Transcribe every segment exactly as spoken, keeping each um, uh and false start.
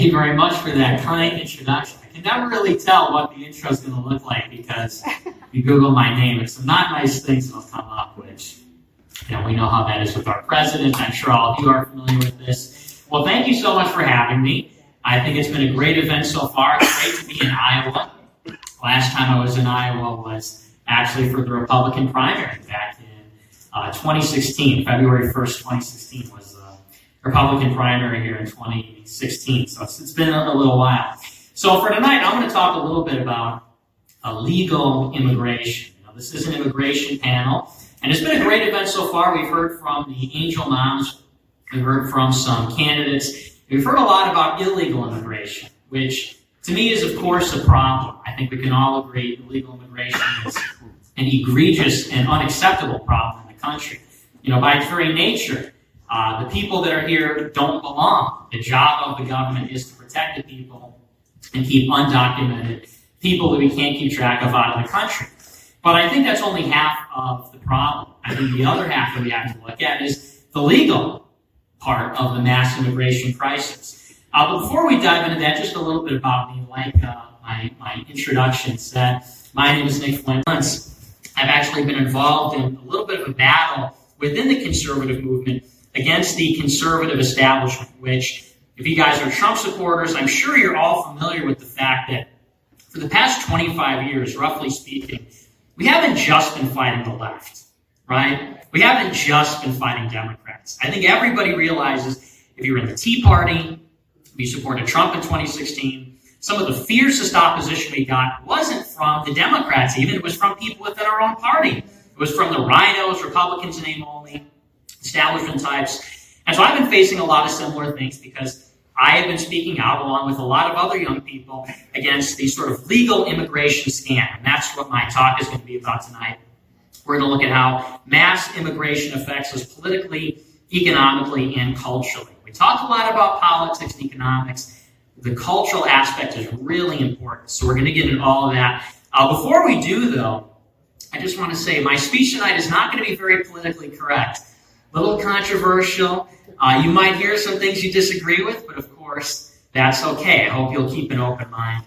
Thank you very much for that kind introduction. I can never really tell what the intro is going to look like because if you Google my name, it's some not nice things will come up, which, you know, we know how that is with our president. I'm sure all of you are familiar with this. Well, thank you so much for having me. I think it's been a great event so far. It's great to be in Iowa. Last time I was in Iowa was actually for the Republican primary back in uh, twenty sixteen. February first, twenty sixteen was the Republican primary here in twenty sixteen. So it's, it's been a, a little while. So for tonight, I'm going to talk a little bit about uh, legal immigration. You know, this is an immigration panel, and it's been a great event so far. We've heard from the Angel Moms. We've heard from some candidates. We've heard a lot about illegal immigration, which to me is, of course, a problem. I think we can all agree illegal immigration is an egregious and unacceptable problem in the country. You know, by its very nature, uh, the people that are here don't belong. The job of the government is to protect the people and keep undocumented people that we can't keep track of out of the country. But I think that's only half of the problem. I think the other half that we have to look at is the legal part of the mass immigration crisis. Uh, but before we dive into that, just a little bit about me, like uh, my, my introduction said. My name is Nick Flint. I've actually been involved in a little bit of a battle within the conservative movement against the conservative establishment, which, if you guys are Trump supporters, I'm sure you're all familiar with the fact that for the past twenty-five years, roughly speaking, we haven't just been fighting the left, right? We haven't just been fighting Democrats. I think everybody realizes if you're in the Tea Party, if you supported Trump in twenty sixteen, some of the fiercest opposition we got wasn't from the Democrats even, it was from people within our own party. It was from the rhinos, Republicans in name only, establishment types. And so I've been facing a lot of similar things because I have been speaking out along with a lot of other young people against the sort of legal immigration scam. And that's what my talk is going to be about tonight. We're going to look at how mass immigration affects us politically, economically, and culturally. We talk a lot about politics and economics. The cultural aspect is really important, so we're going to get into all of that. Uh, before we do, though, I just want to say my speech tonight is not going to be very politically correct. A little controversial. Uh, you might hear some things you disagree with, but of course, that's okay. I hope you'll keep an open mind.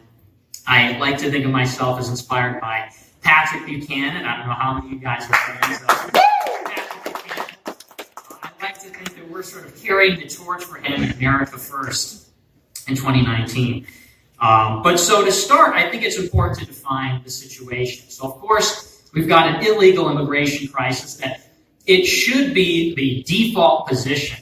I like to think of myself as inspired by Patrick Buchanan. I don't know how many of you guys are fans of Patrick Buchanan. Uh, I like to think that we're sort of carrying the torch for him in America First in twenty nineteen. Um, but so to start, I think it's important to define the situation. So, of course, we've got an illegal immigration crisis that it should be the default position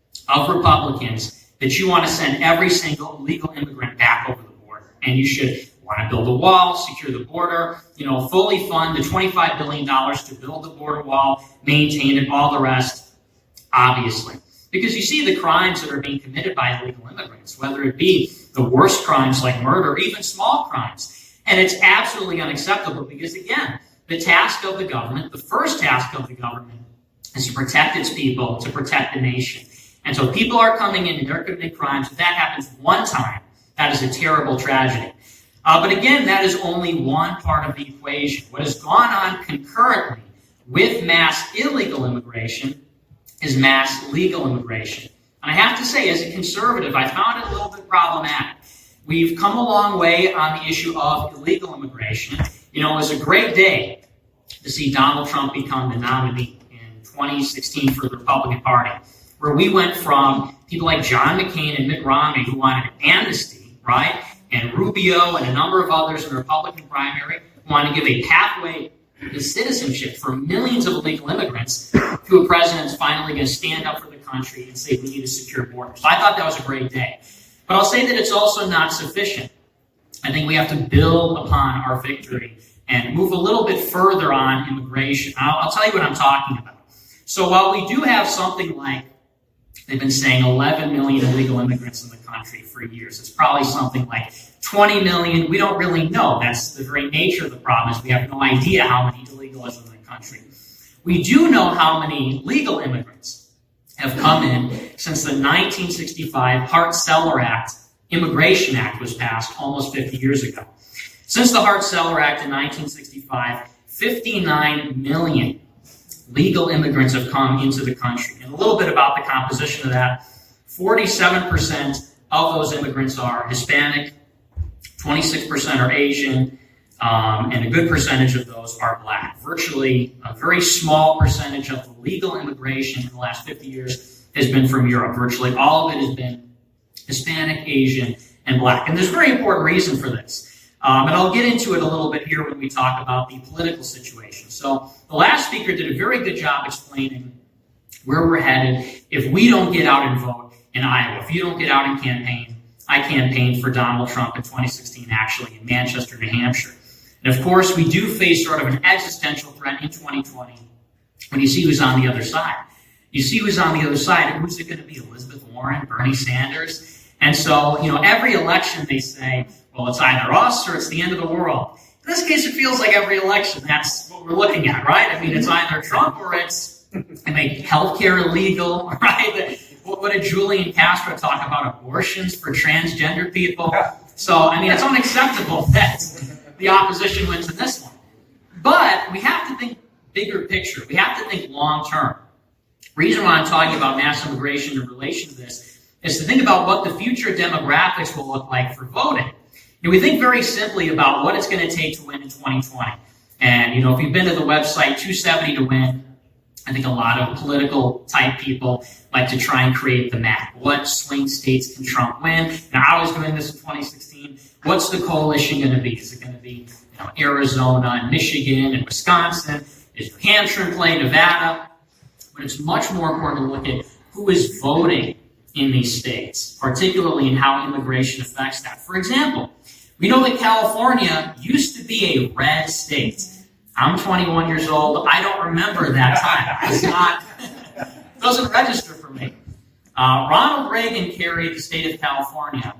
of Republicans that you want to send every single illegal immigrant back over the border. And you should want to build a wall, secure the border, you know, fully fund the twenty-five billion dollars to build the border wall, maintain it, all the rest, obviously. Because you see the crimes that are being committed by illegal immigrants, whether it be the worst crimes like murder, or even small crimes. And it's absolutely unacceptable because, again, the task of the government, the first task of the government, is to protect its people, to protect the nation. And so people are coming in and they're committing crimes. If that happens one time, that is a terrible tragedy. Uh, but again, that is only one part of the equation. What has gone on concurrently with mass illegal immigration is mass legal immigration. And I have to say, as a conservative, I found it a little bit problematic. We've come a long way on the issue of illegal immigration. You know, it was a great day to see Donald Trump become the nominee in twenty sixteen for the Republican Party, where we went from people like John McCain and Mitt Romney who wanted an amnesty, right? And Rubio and a number of others in the Republican primary who wanted to give a pathway to citizenship for millions of illegal immigrants, to a president who's finally going to stand up for the country and say we need a secure border. So I thought that was a great day. But I'll say that it's also not sufficient. I think we have to build upon our victory and move a little bit further on immigration. I'll, I'll tell you what I'm talking about. So while we do have something like, they've been saying eleven million illegal immigrants in the country for years. It's probably something like twenty million. We don't really know. That's the very nature of the problem, is we have no idea how many illegals in the country. We do know how many legal immigrants have come in since the nineteen sixty-five Hart-Celler Act, Immigration Act, was passed almost fifty years ago. Since the Hart-Celler Act in nineteen sixty-five, fifty-nine million legal immigrants have come into the country. And a little bit about the composition of that. forty-seven percent of those immigrants are Hispanic, twenty-six percent are Asian, um, and a good percentage of those are black. Virtually a very small percentage of the legal immigration in the last fifty years has been from Europe. Virtually all of it has been Hispanic, Asian, and black. And there's a very important reason for this. Um, and I'll get into it a little bit here when we talk about the political situation. So the last speaker did a very good job explaining where we're headed if we don't get out and vote in Iowa. If you don't get out and campaign, I campaigned for Donald Trump in twenty sixteen, actually, in Manchester, New Hampshire. And of course, we do face sort of an existential threat in twenty twenty when you see who's on the other side. You see who's on the other side, and who's it going to be? Elizabeth Warren, Bernie Sanders? And so, you know, every election they say, well, it's either us or it's the end of the world. In this case, it feels like every election, that's what we're looking at, right? I mean, it's either Trump or it's they make healthcare illegal, right? What did Julian Castro talk about? Abortions for transgender people? So, I mean, it's unacceptable that the opposition wins in this one. But we have to think bigger picture. We have to think long term. The reason why I'm talking about mass immigration in relation to this is to think about what the future demographics will look like for voting. And we think very simply about what it's going to take to win in twenty twenty. And, you know, if you've been to the website two seventy to win, I think a lot of political type people like to try and create the map. What swing states can Trump win? Now, I was doing this in twenty sixteen. What's the coalition going to be? Is it going to be, you know, Arizona and Michigan and Wisconsin? Is New Hampshire in play, Nevada? But it's much more important to look at who is voting in these states, particularly in how immigration affects that. For example, we know that California used to be a red state. I'm twenty-one years old. I don't remember that time. It's not, it doesn't register for me. Uh, Ronald Reagan carried the state of California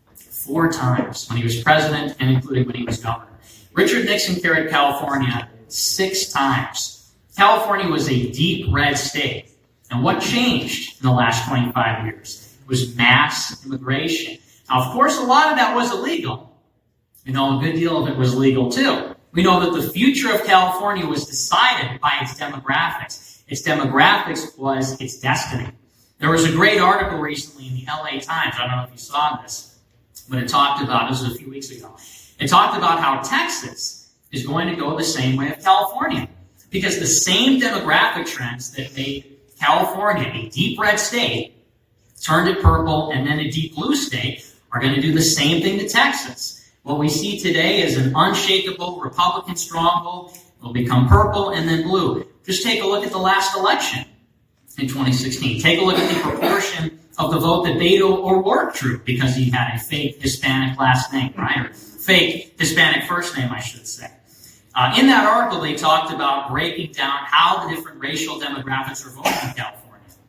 four times when he was president and including when he was governor. Richard Nixon carried California six times. California was a deep red state. And what changed in the last twenty-five years? It was mass immigration. Now, of course, a lot of that was illegal. You know, a good deal of it was legal, too. We know that the future of California was decided by its demographics. Its demographics was its destiny. There was a great article recently in the L A Times. I don't know if you saw this, but it talked about, this was a few weeks ago, it talked about how Texas is going to go the same way of California. Because the same demographic trends that made California a deep red state, turned it purple, and then a deep blue state, are going to do the same thing to Texas. What we see today is an unshakable Republican stronghold. It will become purple and then blue. Just take a look at the last election in twenty sixteen. Take a look at the proportion of the vote that Beto O'Rourke drew because he had a fake Hispanic last name, right? Or fake Hispanic first name, I should say. Uh, in that article, they talked about breaking down how the different racial demographics are voting in California.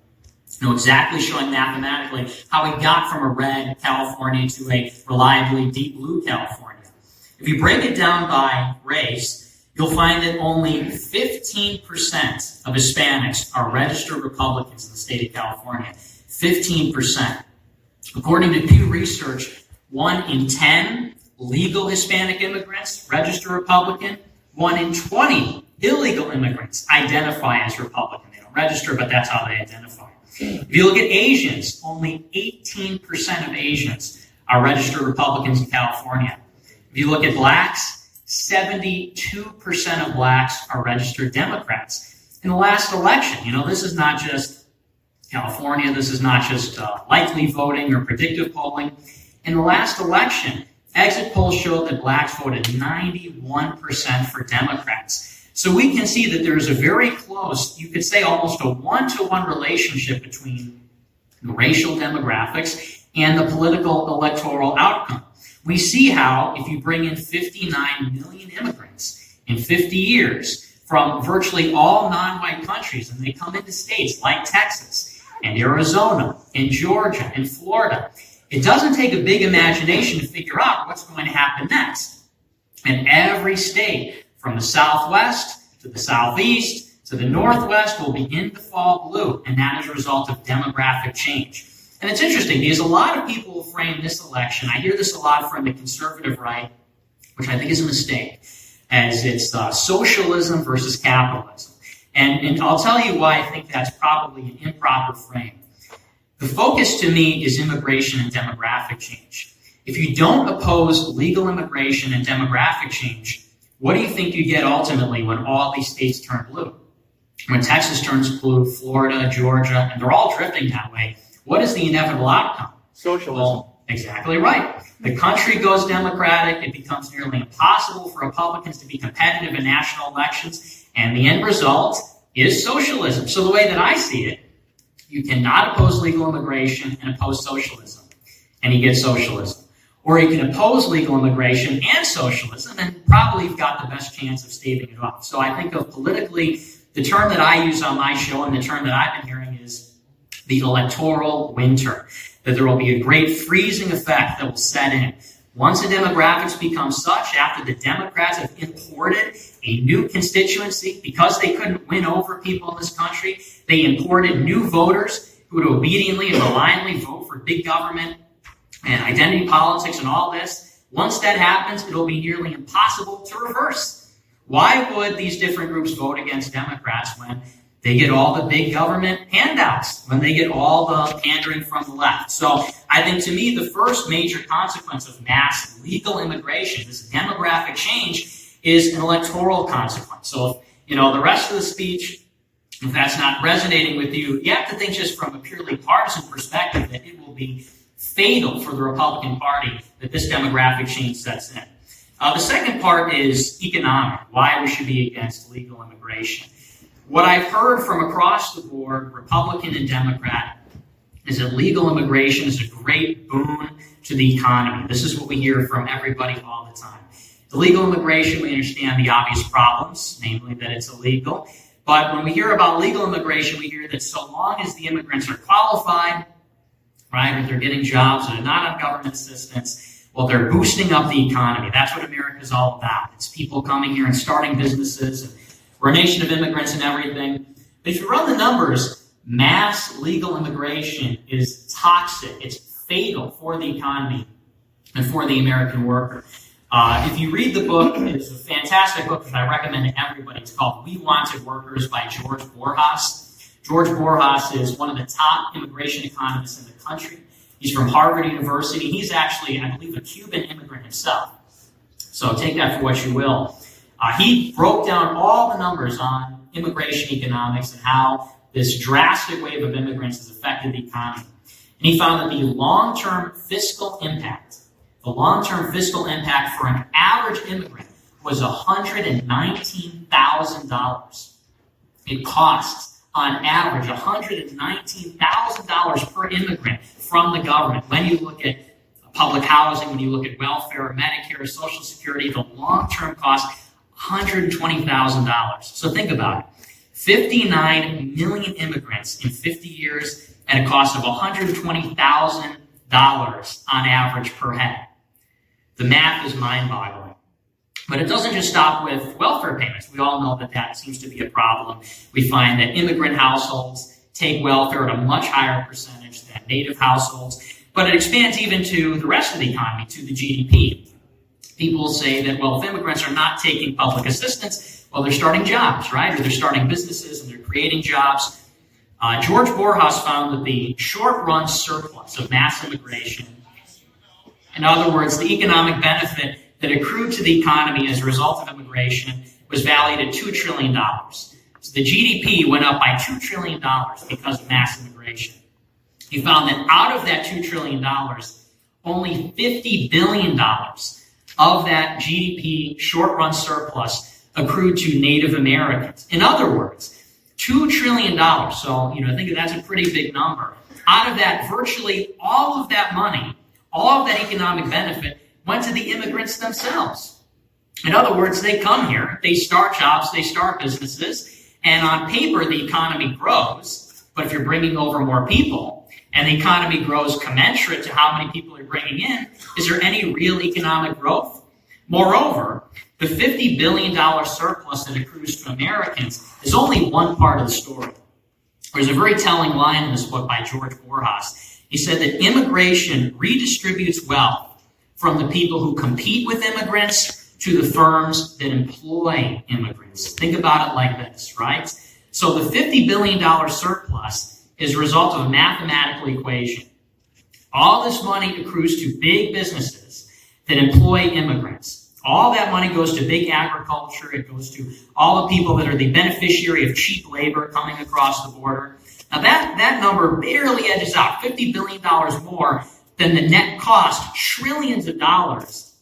You know, exactly showing mathematically how we got from a red California to a reliably deep blue California. If you break it down by race, you'll find that only fifteen percent of Hispanics are registered Republicans in the state of California. fifteen percent. According to Pew Research, one in ten legal Hispanic immigrants register Republican. one in twenty illegal immigrants identify as Republican. They don't register, but that's how they identify. If you look at Asians, only eighteen percent of Asians are registered Republicans in California. If you look at blacks, seventy-two percent of blacks are registered Democrats. In the last election, you know, this is not just California, this is not just uh, likely voting or predictive polling. In the last election, exit polls showed that blacks voted ninety-one percent for Democrats. So we can see that there's a very close, you could say almost a one-to-one relationship between the racial demographics and the political electoral outcome. We see how if you bring in fifty-nine million immigrants in fifty years from virtually all non-white countries, and they come into states like Texas and Arizona and Georgia and Florida, it doesn't take a big imagination to figure out what's going to happen next. And every state, from the Southwest to the Southeast to the Northwest, will begin to fall blue, and that is a result of demographic change. And it's interesting because a lot of people will frame this election, I hear this a lot from the conservative right, which I think is a mistake, as it's uh, socialism versus capitalism. And, and I'll tell you why I think that's probably an improper frame. The focus to me is immigration and demographic change. If you don't oppose legal immigration and demographic change, what do you think you get ultimately when all these states turn blue? When Texas turns blue, Florida, Georgia, and they're all drifting that way, what is the inevitable outcome? Socialism. Well, exactly right. The country goes Democratic. It becomes nearly impossible for Republicans to be competitive in national elections. And the end result is socialism. So the way that I see it, you cannot oppose legal immigration and oppose socialism, and you get socialism. Or you can oppose legal immigration and socialism, and probably you've got the best chance of staving it off. So I think of politically, the term that I use on my show and the term that I've been hearing is the electoral winter, that there will be a great freezing effect that will set in. Once the demographics become such, after the Democrats have imported a new constituency, because they couldn't win over people in this country, they imported new voters who would obediently and reliantly vote for big government and identity politics and all this. Once that happens, it'll be nearly impossible to reverse. Why would these different groups vote against Democrats when they get all the big government handouts, when they get all the pandering from the left? So I think, to me, the first major consequence of mass legal immigration, this demographic change, is an electoral consequence. So, if, you know, the rest of the speech, if that's not resonating with you, you have to think just from a purely partisan perspective that it will be fatal for the Republican Party that this demographic change sets in. Uh, the second part is economic, why we should be against legal immigration. What I've heard from across the board, Republican and Democrat, is that legal immigration is a great boon to the economy. This is what we hear from everybody all the time. Illegal immigration, we understand the obvious problems, namely that it's illegal. But when we hear about legal immigration, we hear that so long as the immigrants are qualified, right, or they're getting jobs or they're not on government assistance, well, they're boosting up the economy. That's what America's all about. It's people coming here and starting businesses. And we're a nation of immigrants and everything. But if you run the numbers, mass legal immigration is toxic. It's fatal for the economy and for the American worker. Uh, if you read the book, it's a fantastic book that I recommend to everybody. It's called We Wanted Workers by George Borjas. George Borjas is one of the top immigration economists in the country. He's from Harvard University. He's actually, I believe, a Cuban immigrant himself. So take that for what you will. Uh, he broke down all the numbers on immigration economics and how this drastic wave of immigrants has affected the economy. And he found that the long-term fiscal impact, the long-term fiscal impact for an average immigrant was one hundred nineteen thousand dollars. It costs, on average, one hundred nineteen thousand dollars per immigrant from the government. When you look at public housing, when you look at welfare, Medicare, Social Security, the long-term cost, one hundred twenty thousand dollars. So think about it. fifty-nine million immigrants in fifty years at a cost of one hundred twenty thousand dollars on average per head. The math is mind-boggling. But it doesn't just stop with welfare payments. We all know that that seems to be a problem. We find that immigrant households take welfare at a much higher percentage than native households. But it expands even to the rest of the economy, to the G D P. People say that, well, if immigrants are not taking public assistance, well, they're starting jobs, right? Or they're starting businesses and they're creating jobs. Uh, George Borjas found that the short-run surplus of mass immigration, in other words, the economic benefit that accrued to the economy as a result of immigration, was valued at two trillion dollars. So the G D P went up by two trillion dollars because of mass immigration. He found that out of that two trillion dollars, only fifty billion dollars of that G D P short-run surplus accrued to Native Americans. In other words, two trillion dollars, so, you know, I think that's a pretty big number. Out of that, virtually all of that money, all of that economic benefit went to the immigrants themselves. In other words, they come here, they start jobs, they start businesses, and on paper, the economy grows. But if you're bringing over more people, and the economy grows commensurate to how many people you're bringing in, is there any real economic growth? Moreover, the fifty billion dollars surplus that accrues to Americans is only one part of the story. There's a very telling line in this book by George Borjas. He said that immigration redistributes wealth from the people who compete with immigrants to the firms that employ immigrants. Think about it like this, right? So the fifty billion dollars surplus is a result of a mathematical equation. All this money accrues to big businesses that employ immigrants. All that money goes to big agriculture. It goes to all the people that are the beneficiary of cheap labor coming across the border. Now that, that number barely edges out, fifty billion dollars more than the net cost, trillions of dollars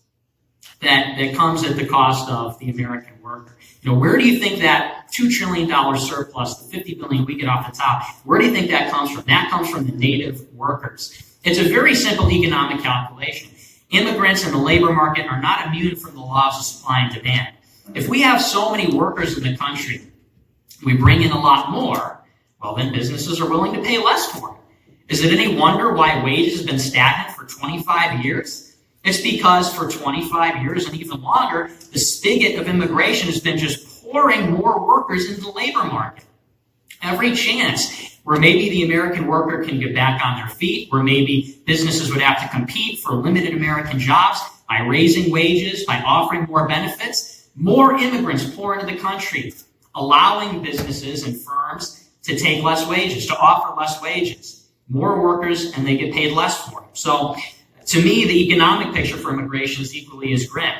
that, that comes at the cost of the American worker. You know, where do you think that two trillion dollars surplus, the fifty billion dollars we get off the top, where do you think that comes from? That comes from the native workers. It's a very simple economic calculation. Immigrants in the labor market are not immune from the laws of supply and demand. If we have so many workers in the country, we bring in a lot more, well, then businesses are willing to pay less for it. Is it any wonder why wages have been stagnant for twenty-five years? It's because for twenty-five years and even longer, the spigot of immigration has been just pouring more workers into the labor market. Every chance where maybe the American worker can get back on their feet, where maybe businesses would have to compete for limited American jobs by raising wages, by offering more benefits, more immigrants pour into the country, allowing businesses and firms to take less wages, to offer less wages. More workers, and they get paid less for them. So, to me, the economic picture for immigration is equally as grim.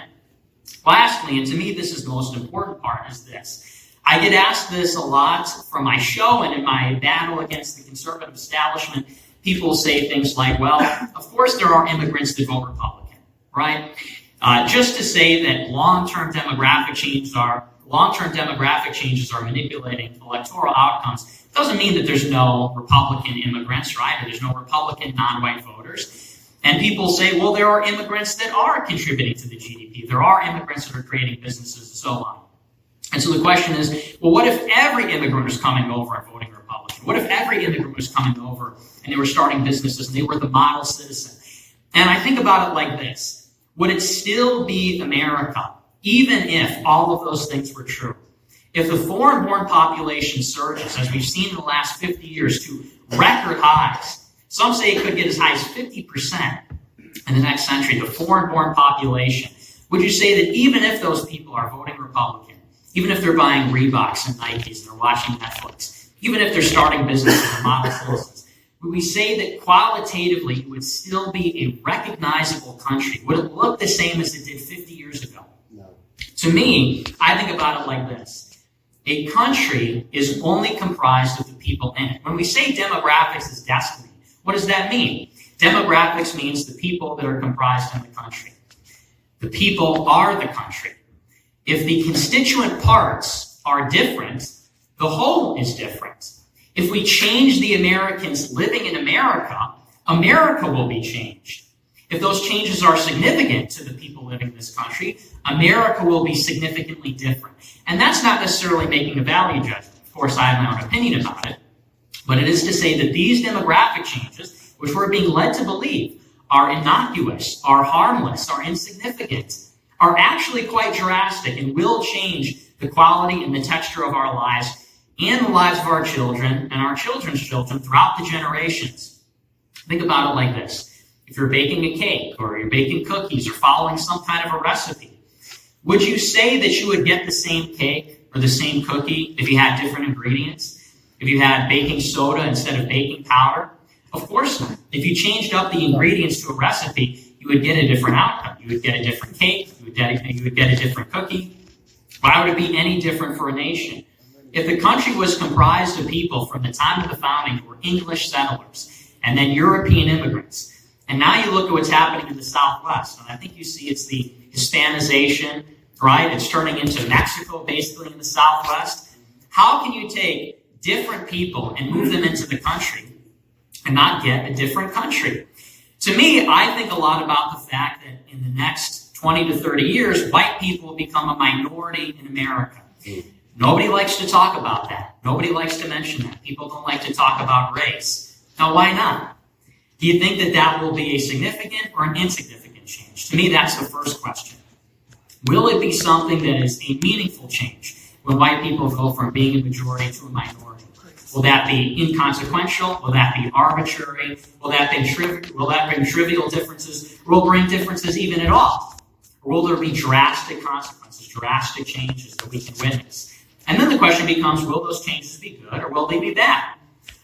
Lastly, and to me this is the most important part, is this. I get asked this a lot from my show and in my battle against the conservative establishment. People say things like, well, of course there are immigrants that vote Republican, right? Uh, just to say that long-term demographic changes are long-term demographic changes are manipulating electoral outcomes doesn't mean that there's no Republican immigrants, right? Or there's no Republican non-white voters. And people say, well, there are immigrants that are contributing to the G D P. There are immigrants that are creating businesses and so on. And so the question is, well, what if every immigrant was coming over and voting Republican? What if every immigrant was coming over and they were starting businesses and they were the model citizen? And I think about it like this. Would it still be America, even if all of those things were true? If the foreign-born population surges, as we've seen in the last fifty years, to record highs, some say it could get as high as fifty percent in the next century, the foreign-born population, would you say that even if those people are voting Republican, even if they're buying Reeboks and Nikes and they're watching Netflix, even if they're starting businesses and model citizens, would we say that qualitatively it would still be a recognizable country? Would it look the same as it did fifty years ago? No. To me, I think about it like this. A country is only comprised of the people in it. When we say demographics is destiny, what does that mean? Demographics means the people that are comprised in the country. The people are the country. If the constituent parts are different, the whole is different. If we change the Americans living in America, America will be changed. If those changes are significant to the people living in this country, America will be significantly different. And that's not necessarily making a value judgment. Of course, I have my own opinion about it. But it is to say that these demographic changes, which we're being led to believe are innocuous, are harmless, are insignificant, are actually quite drastic and will change the quality and the texture of our lives and the lives of our children and our children's children throughout the generations. Think about it like this. If you're baking a cake or you're baking cookies or following some kind of a recipe, would you say that you would get the same cake or the same cookie if you had different ingredients? If you had baking soda instead of baking powder? Of course not. If you changed up the ingredients to a recipe, you would get a different outcome. You would get a different cake. You would get a, you would get a different cookie. Why would it be any different for a nation? If the country was comprised of people from the time of the founding who were English settlers and then European immigrants, and now you look at what's happening in the Southwest, and I think you see it's the Hispanization, right? It's turning into Mexico basically in the Southwest. How can you take different people and move them into the country and not get a different country? To me, I think a lot about the fact that in the next twenty to thirty years, white people will become a minority in America. Nobody likes to talk about that. Nobody likes to mention that. People don't like to talk about race. Now, why not? Do you think that that will be a significant or an insignificant change? To me, that's the first question. Will it be something that is a meaningful change when white people go from being a majority to a minority? Will that be inconsequential? Will that be arbitrary? Will that bring, tri- will that bring trivial differences? Will it bring differences even at all? Or will there be drastic consequences, drastic changes that we can witness? And then the question becomes, will those changes be good or will they be bad?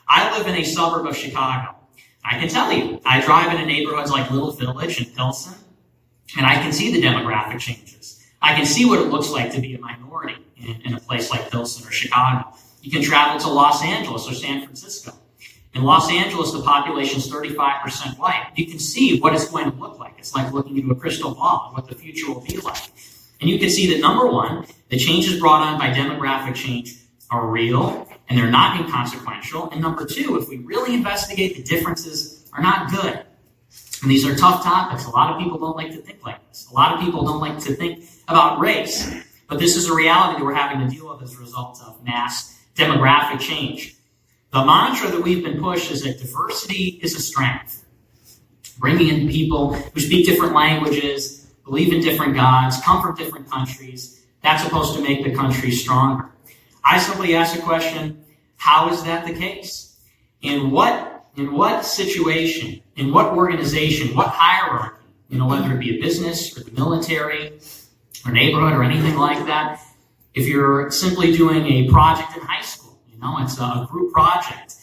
I live in a suburb of Chicago. I can tell you, I drive into neighborhoods like Little Village and Pilsen, and I can see the demographic changes. I can see what it looks like to be a minority in, in a place like Pilsen or Chicago. You can travel to Los Angeles or San Francisco. In Los Angeles, the population is thirty-five percent white. You can see what it's going to look like. It's like looking into a crystal ball, what the future will be like. And you can see that, number one, the changes brought on by demographic change are real, and they're not inconsequential. And number two, if we really investigate, the differences are not good. And these are tough topics. A lot of people don't like to think like this. A lot of people don't like to think about race. But this is a reality that we're having to deal with as a result of mass demographic change. The mantra that we've been pushed is that diversity is a strength. Bringing in people who speak different languages, believe in different gods, come from different countries, that's supposed to make the country stronger. I simply ask the question, how is that the case? In what, in what situation, in what organization, what hierarchy, you know, whether it be a business or the military or neighborhood or anything like that, if you're simply doing a project in high school, you know, it's a group project,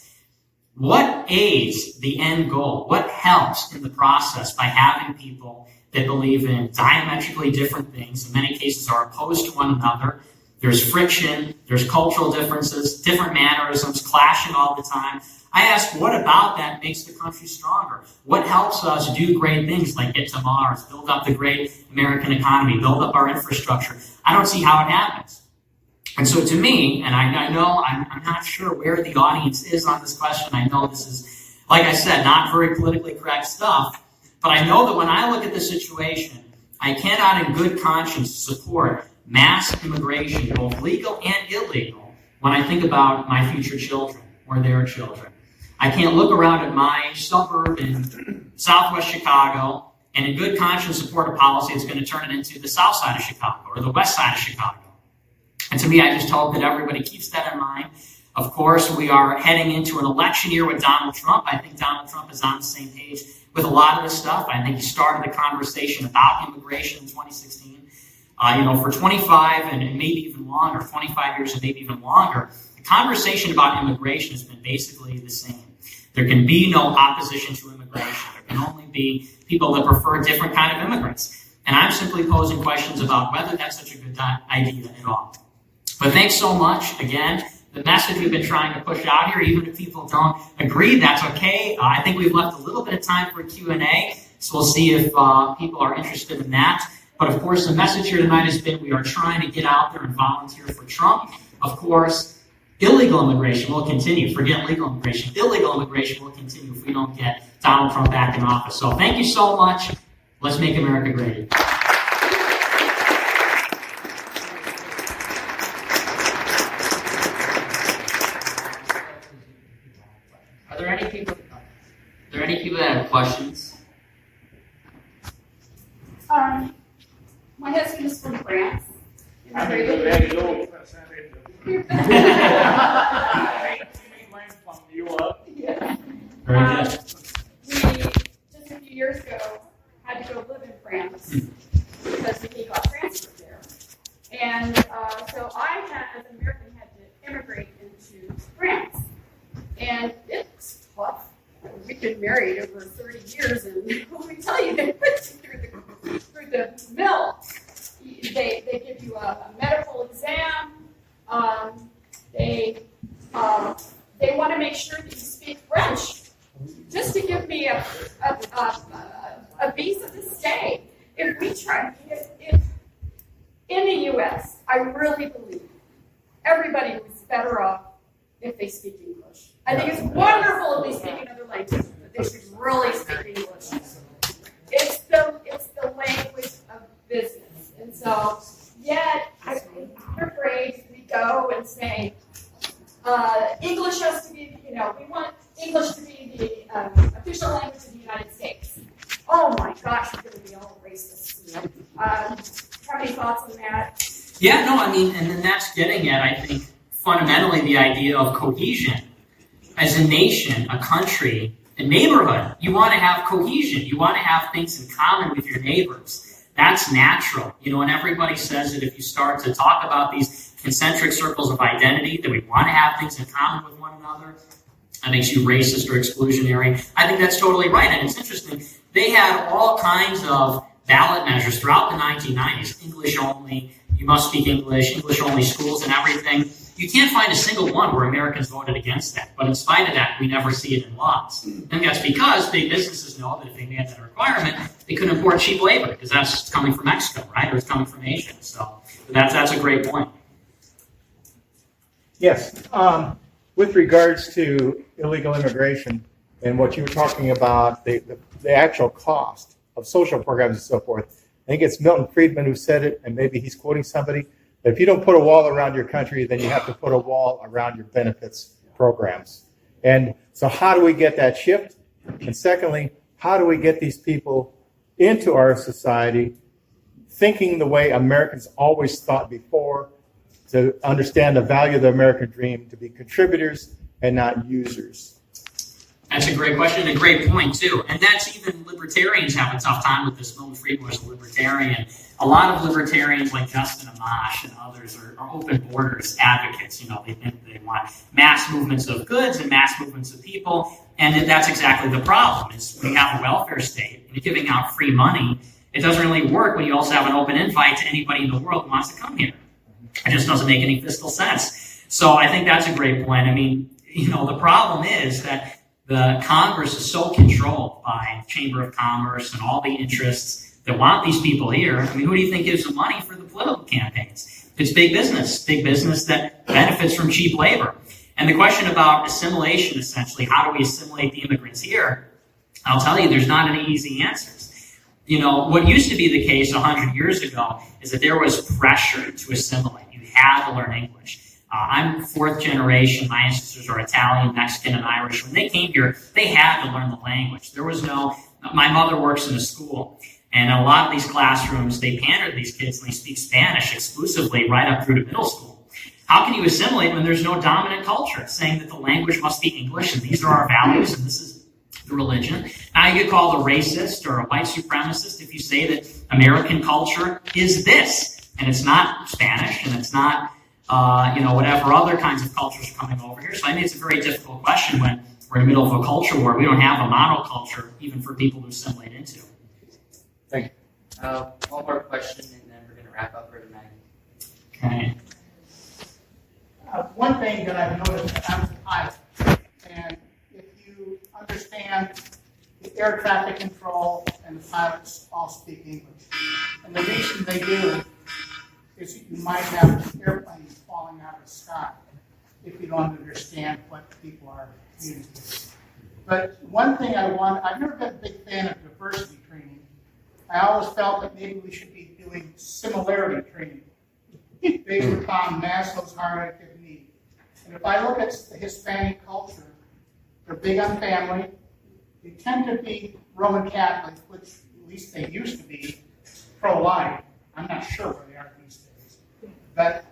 what aids the end goal? What helps in the process by having people that believe in diametrically different things, in many cases are opposed to one another? There's friction, there's cultural differences, different mannerisms, clashing all the time. I ask, what about that makes the country stronger? What helps us do great things like get to Mars, build up the great American economy, build up our infrastructure? I don't see how it happens. And so to me, and I, I know I'm, I'm not sure where the audience is on this question. I know this is, like I said, not very politically correct stuff. But I know that when I look at the situation, I cannot in good conscience support mass immigration, both legal and illegal, when I think about my future children or their children. I can't look around at my suburb in southwest Chicago and in good conscience support a policy that's going to turn it into the south side of Chicago or the west side of Chicago. And to me, I just hope that everybody keeps that in mind. Of course, we are heading into an election year with Donald Trump. I think Donald Trump is on the same page with a lot of this stuff. I think he started the conversation about immigration in twenty sixteen. Uh, you know, for twenty-five and maybe even longer, twenty-five years and maybe even longer, the conversation about immigration has been basically the same. There can be no opposition to immigration. There can only be people that prefer a different kind of immigrants. And I'm simply posing questions about whether that's such a good idea at all. But thanks so much. Again, the message we've been trying to push out here, even if people don't agree, that's okay. Uh, I think we've left a little bit of time for Q and A, so we'll see if uh, people are interested in that. But of course, the message here tonight has been we are trying to get out there and volunteer for Trump. Of course, illegal immigration will continue. Forget legal immigration. Illegal immigration will continue if we don't get Donald Trump back in office. So thank you so much. Let's make America great. Are there any people? Are there any people that have questions? Um, my husband is from France. I mean, the very low percentage of from Europe. Yeah. Very Um, good. we, just a few years ago, had to go live in France because he got transferred there. And uh, so I, had, as an American, had to immigrate into France. And it's tough. We've been married over thirty years, and let me tell you, they put you through the, through the mill. They, they give you a, a medical exam. Um, they um, they want to make sure that you speak French, just to give me a a, a, a, a visa to stay. If we try, if, if in the U S, I really believe everybody was better off if they speak English. I think it's wonderful if they speak another language, but they should really speak English. It's the it's the language of business, and so yet I, I'm afraid we go and say uh, English has to be, you know, we want English to be the um, official language of the United States. Oh my gosh, we're going to be all racist. Um, have any thoughts on that? Yeah, no, I mean, and then that's getting at, I think, fundamentally the idea of cohesion. As a nation, a country, a neighborhood, you want to have cohesion. You want to have things in common with your neighbors. That's natural. You know, and everybody says that if you start to talk about these concentric circles of identity, that we want to have things in common with one another, that makes you racist or exclusionary. I think that's totally right. And it's interesting. They had all kinds of ballot measures throughout the nineteen nineties, English only, you must speak English, English only schools and everything. You can't find a single one where Americans voted against that. But in spite of that, we never see it in laws. And that's because big businesses know that if they made that a requirement, they couldn't import cheap labor because that's coming from Mexico, right? Or it's coming from Asia. So that's, that's a great point. Yes. Um, with regards to illegal immigration and what you were talking about, the, the, the actual cost of social programs and so forth, I think it's Milton Friedman who said it, and maybe he's quoting somebody. If you don't put a wall around your country, then you have to put a wall around your benefits programs. And so how do we get that shift? And secondly, how do we get these people into our society thinking the way Americans always thought before, to understand the value of the American dream, to be contributors and not users? That's a great question and a great point, too. And that's even libertarians have a tough time with this. Milton Friedman was a libertarian. A lot of libertarians like Justin Amash and others are, are open borders advocates. You know, they think they want mass movements of goods and mass movements of people. And that's exactly the problem, is when you have a welfare state and you're giving out free money, it doesn't really work when you also have an open invite to anybody in the world who wants to come here. It just doesn't make any fiscal sense. So I think that's a great point. I mean, you know, the problem is that the Congress is so controlled by the Chamber of Commerce and all the interests that want these people here. I mean, who do you think gives them money for the political campaigns? It's big business, big business that benefits from cheap labor. And the question about assimilation, essentially, how do we assimilate the immigrants here? I'll tell you, there's not any easy answers. You know, what used to be the case one hundred years ago is that there was pressure to assimilate. You had to learn English. Uh, I'm fourth generation. My ancestors are Italian, Mexican, and Irish. When they came here, they had to learn the language. There was no, my mother works in a school, and in a lot of these classrooms, they pander to these kids and they speak Spanish exclusively right up through to middle school. How can you assimilate when there's no dominant culture saying that the language must be English and these are our values and this is the religion? Now you get called a racist or a white supremacist if you say that American culture is this, and it's not Spanish, and it's not Uh, you know, whatever other kinds of cultures are coming over here. So I think it's a very difficult question when we're in the middle of a culture war. We don't have a monoculture even for people to assimilate into. Thank you. Uh, one more question, and then we're going to wrap up for tonight. Okay. Uh, one thing that I've noticed, I'm a pilot, and if you understand the air traffic control and the pilots all speak English, and the reason they do is you might have airplanes falling out of the sky if you don't understand what people are communicating. But one thing I want, I've never been a big fan of diversity training. I always felt that maybe we should be doing similarity training based upon Maslow's hierarchy of need. And if I look at the Hispanic culture, they're big on family. They tend to be Roman Catholic, which at least they used to be, pro-life. I'm not sure where they are these days. But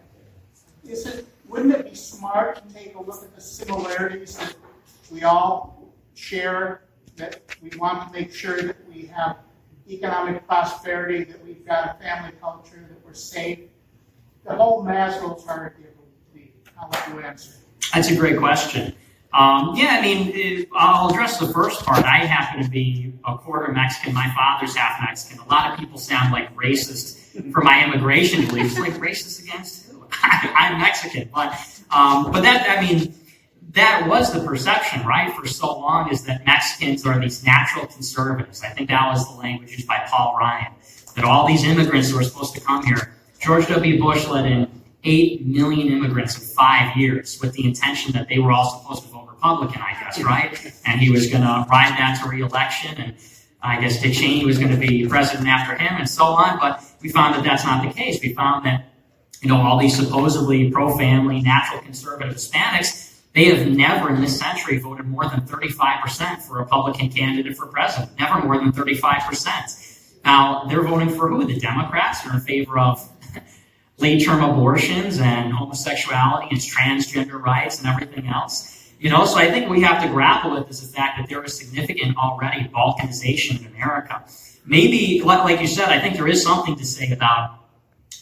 is it, wouldn't it be smart to take a look at the similarities that we all share, that we want to make sure that we have economic prosperity, that we've got a family culture, that we're safe? The whole Maslow's hierarchy of need. I'll let you answer. That's a great question. Um, yeah, I mean, it, I'll address the first part. I happen to be a quarter Mexican. My father's half Mexican. A lot of people sound like racist for my immigration beliefs. Like, racist against who? I'm Mexican. But, um, but that, I mean, that was the perception, right, for so long, is that Mexicans are these natural conservatives. I think that was the language used by Paul Ryan, that all these immigrants who were supposed to come here, George W. Bush let in eight million immigrants in five years with the intention that they were all supposed to vote Republican, I guess, right? And he was going to ride that to re-election, and I guess Dick Cheney was going to be president after him, and so on. But we found that that's not the case. We found that, you know, all these supposedly pro-family, natural conservative Hispanics, they have never in this century voted more than thirty-five percent for a Republican candidate for president. Never more than thirty-five percent. Now, they're voting for who? The Democrats are in favor of late-term abortions and homosexuality and transgender rights and everything else. You know, so I think we have to grapple with is the fact that there is significant already balkanization in America. Maybe, like you said, I think there is something to say about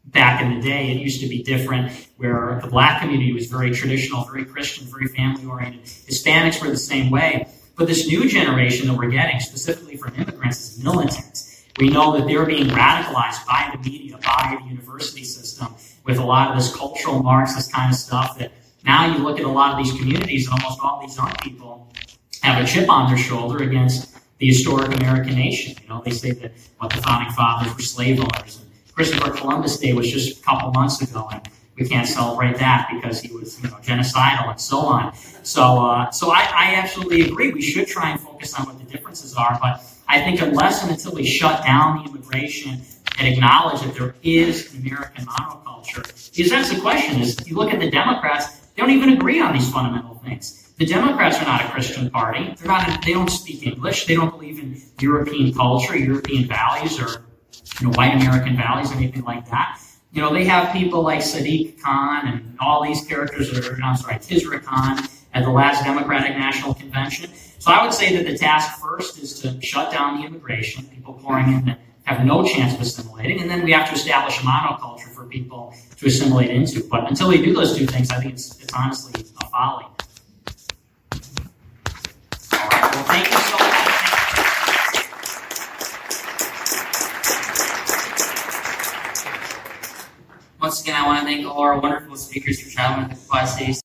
back in the day, it used to be different, where the black community was very traditional, very Christian, very family-oriented. Hispanics were the same way. But this new generation that we're getting, specifically from immigrants, is militant. We know that they're being radicalized by the media, by the university system, with a lot of this cultural Marxist kind of stuff, that now you look at a lot of these communities, almost all these young people have a chip on their shoulder against the historic American nation. You know, they say that what the founding fathers were slave owners. And Christopher Columbus Day was just a couple months ago, and we can't celebrate that because he was, you know, genocidal and so on. So, uh, so I, I absolutely agree. We should try and focus on what the differences are, but I think unless and until we shut down the immigration and acknowledge that there is an American monoculture, because that's the question. Is you look at the Democrats, they don't even agree on these fundamental things. The Democrats are not a Christian party. They're not. They don't speak English. They don't believe in European culture, European values, or you know, white American values, anything like that. You know, they have people like Sadiq Khan and all these characters that are, I'm sorry, Tisra Khan at the last Democratic National Convention. So I would say that the task first is to shut down the immigration, people pouring in that have no chance of assimilating, and then we have to establish a monoculture for people to assimilate into. But until we do those two things, I think it's, it's honestly a folly. All right, well, thank you so much. Once again, I want to thank all our wonderful speakers for traveling to the Quad Cities.